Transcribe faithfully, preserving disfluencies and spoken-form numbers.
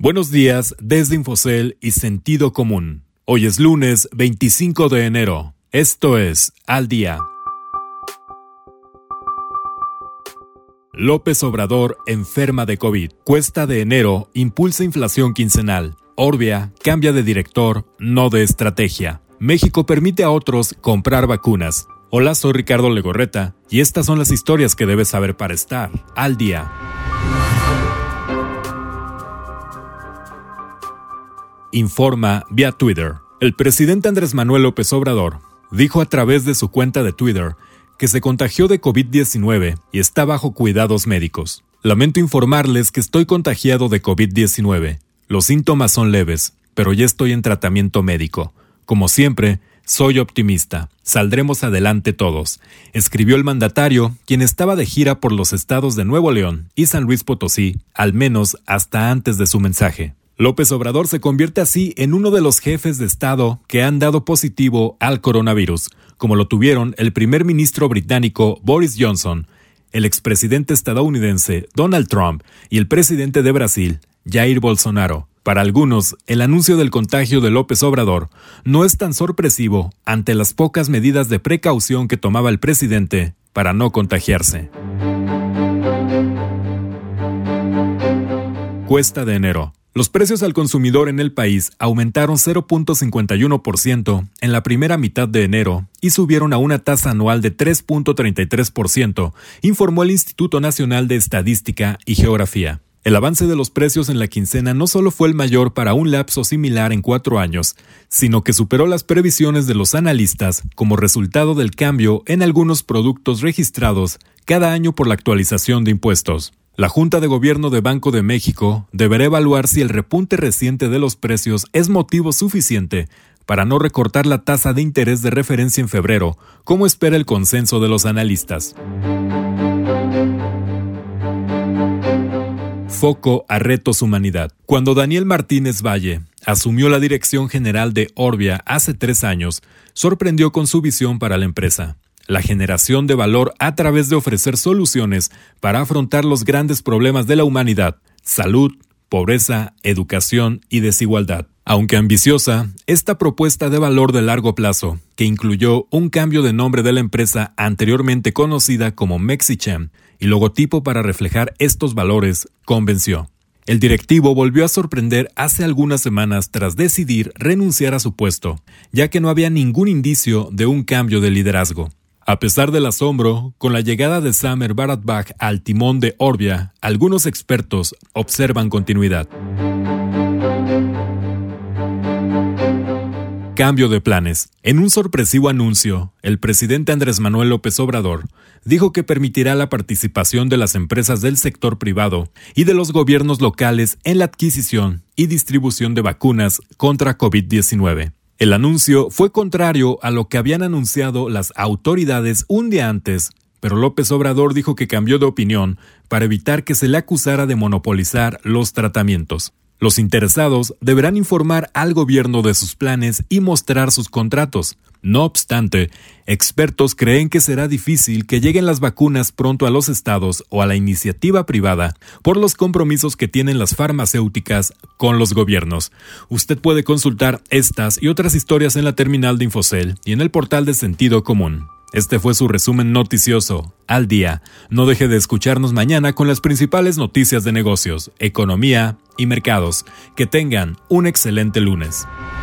Buenos días desde Infocel y Sentido Común. Hoy es lunes veinticinco de enero. Esto es Al Día. López Obrador enferma de COVID. Cuesta de enero impulsa inflación quincenal. Orbia cambia de director, no de estrategia. México permite a otros comprar vacunas. Hola, soy Ricardo Legorreta y estas son las historias que debes saber para estar al día. Informa vía Twitter. El presidente Andrés Manuel López Obrador dijo a través de su cuenta de Twitter que se contagió de COVID diecinueve y está bajo cuidados médicos. Lamento informarles que estoy contagiado de COVID diecinueve. Los síntomas son leves, pero ya estoy en tratamiento médico. Como siempre, soy optimista. Saldremos adelante todos, escribió el mandatario, quien estaba de gira por los estados de Nuevo León y San Luis Potosí, al menos hasta antes de su mensaje. López Obrador se convierte así en uno de los jefes de Estado que han dado positivo al coronavirus, como lo tuvieron el primer ministro británico Boris Johnson, el expresidente estadounidense Donald Trump y el presidente de Brasil, Jair Bolsonaro. Para algunos, el anuncio del contagio de López Obrador no es tan sorpresivo ante las pocas medidas de precaución que tomaba el presidente para no contagiarse. Cuesta de enero. Los precios al consumidor en el país aumentaron cero punto cincuenta y uno por ciento en la primera mitad de enero y subieron a una tasa anual de tres punto treinta y tres por ciento, informó el Instituto Nacional de Estadística y Geografía. El avance de los precios en la quincena no solo fue el mayor para un lapso similar en cuatro años, sino que superó las previsiones de los analistas como resultado del cambio en algunos productos registrados cada año por la actualización de impuestos. La Junta de Gobierno de Banco de México deberá evaluar si el repunte reciente de los precios es motivo suficiente para no recortar la tasa de interés de referencia en febrero, como espera el consenso de los analistas. Foco a Retos Humanidad. Cuando Daniel Martínez Valle asumió la dirección general de Orbia hace tres años, sorprendió con su visión para la empresa. La generación de valor a través de ofrecer soluciones para afrontar los grandes problemas de la humanidad: salud, pobreza, educación y desigualdad. Aunque ambiciosa, esta propuesta de valor de largo plazo, que incluyó un cambio de nombre de la empresa anteriormente conocida como Mexichem y logotipo para reflejar estos valores, convenció. El directivo volvió a sorprender hace algunas semanas tras decidir renunciar a su puesto, ya que no había ningún indicio de un cambio de liderazgo. A pesar del asombro, con la llegada de Samer Bharadwaj al timón de Orbia, algunos expertos observan continuidad. Cambio de planes. En un sorpresivo anuncio, el presidente Andrés Manuel López Obrador dijo que permitirá la participación de las empresas del sector privado y de los gobiernos locales en la adquisición y distribución de vacunas contra COVID diecinueve. El anuncio fue contrario a lo que habían anunciado las autoridades un día antes, pero López Obrador dijo que cambió de opinión para evitar que se le acusara de monopolizar los tratamientos. Los interesados deberán informar al gobierno de sus planes y mostrar sus contratos. No obstante, expertos creen que será difícil que lleguen las vacunas pronto a los estados o a la iniciativa privada por los compromisos que tienen las farmacéuticas con los gobiernos. Usted puede consultar estas y otras historias en la terminal de Infocel y en el portal de Sentido Común. Este fue su resumen noticioso al día. No deje de escucharnos mañana con las principales noticias de negocios, economía y mercados. Que tengan un excelente lunes.